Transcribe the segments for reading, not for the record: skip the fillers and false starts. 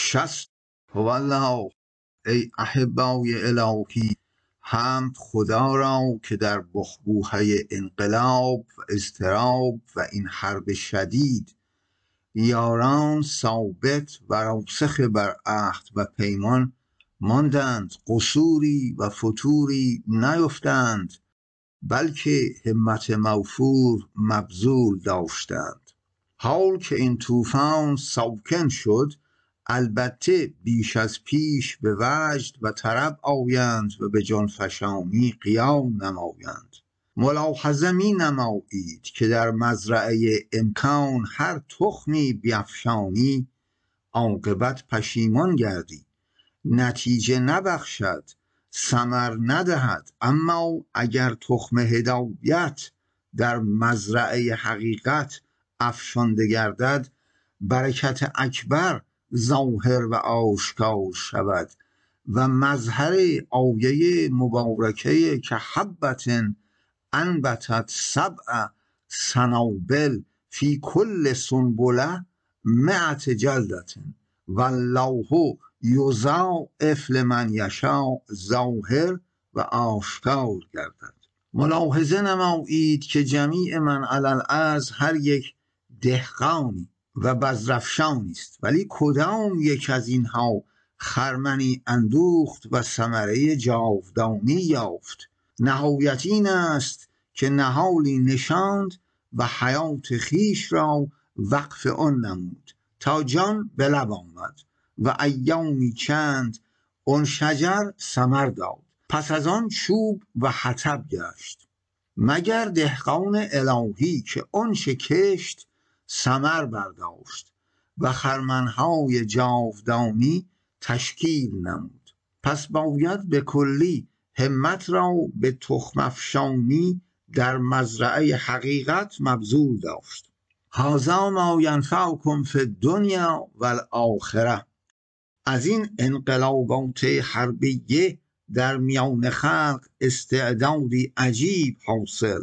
شست والله. ای احبای الهی، حمد خدا را که در بحبوحه انقلاب و اضطراب و این حرب شدید یاران ثابت و راسخ بر عهد و پیمان ماندند، قصوری و فتوری نیفتند، بلکه همت موفور مبذول داشتند. حال که این طوفان ساکن شد، البته بیش از پیش به وجد و طرب آیند و به جانفشانی قیام نمایند. ملاحظه می نمایید که در مزرعه امکان هر تخمی بیفشانی عاقبت پشیمان گردی، نتیجه نبخشد، ثمر ندهد. اما اگر تخم هدایت در مزرعه حقیقت افشانده گردد، برکت اکبر ظاهر و آشکار شود و مظهر آیه مبارکه که حبت انبتت سبع سنابل فی کل سنبله مئة جلدة والله یضاعف لمن یشاء ظاهر و آشکار گردد. ملاحظه نمایید که جمیع من علی الارض هر یک دهقانی و بذرافشانی است، ولی کدام یک از اینها خرمنی اندوخت و ثمره جاودانی یافت؟ نهایت این است که نهالی نشاند و حیات خویش را وقف آن نمود تا جان به لب آمد و ایامی چند آن شجر ثمر داد، پس از آن چوب و حطب گشت. مگر دهقان الهی که آنچه کشت ثمر برداشت و خرمنهای جاودانی تشکیل نمود. پس باید به کلی همت را به تخم افشانی در مزرعه حقیقت مبذول داشت. هذا ما ینفعکم فی الدنیا و الاخره. از این انقلابات حربیه در میان خلق استعدادی عجیب حاصل.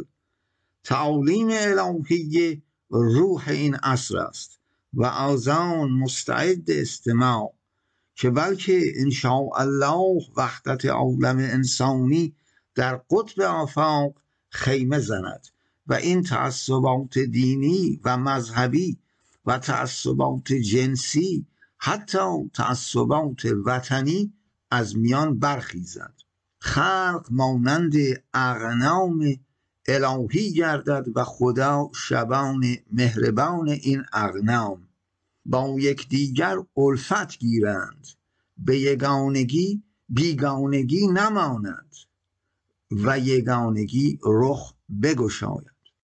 تعالیم الهیه روح این عصر است و آذان مستعد استماع، که بلکه انشاءالله وحدت عالم انسانی در قطب آفاق خیمه زند و این تعصبات دینی و مذهبی و تعصبات جنسی، حتی تعصبات وطنی از میان برخیزد. خلق مانند اغنام الهی گردد و خدا شبان مهربان این اغنام. با یکدیگر الفت گیرند، به یگانگی بیگانگی نماند و یگانگی رخ بگشاید.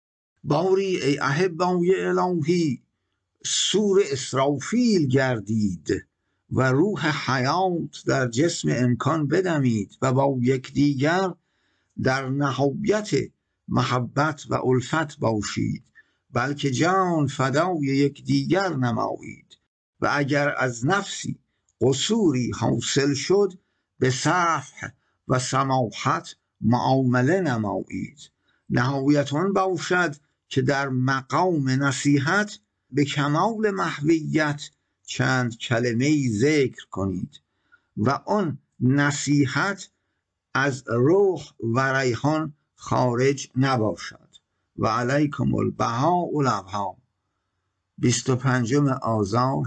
باری ای احبای الهی، سور اسرافیل گردید و روح حیات در جسم امکان بدمید و با یکدیگر در نهایت محبت و الفت باشید، بلکه جان فدای یکدیگر نمایید و اگر از نفسی قصوری حاصل شد به صفح و سماحت معامله نمایید. نهایت آن باشد که در مقام نصیحت به کمال محویت چند کلمه ذکر کنید و آن نصیحت از روح و ریحان خارج نباشد. و علیکم البهاء الابهاء. 25 آذار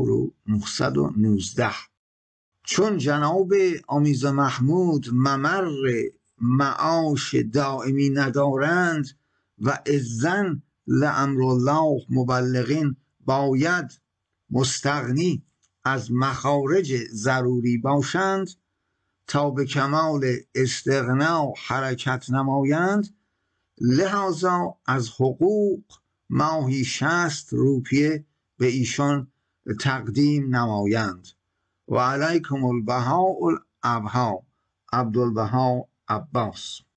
1919. چون جناب آمیز محمود ممر معاش دائمی ندارند و اذن لامر الله مبلغین باید مستغنی از مخارج ضروری باشند تا به کمال استغنا حرکت نمایند، لحاظا از حقوق ماهی 60 روپیه به ایشان تقدیم نمایند. و علیکم البهاء الابهاء. عبدالبها عباس.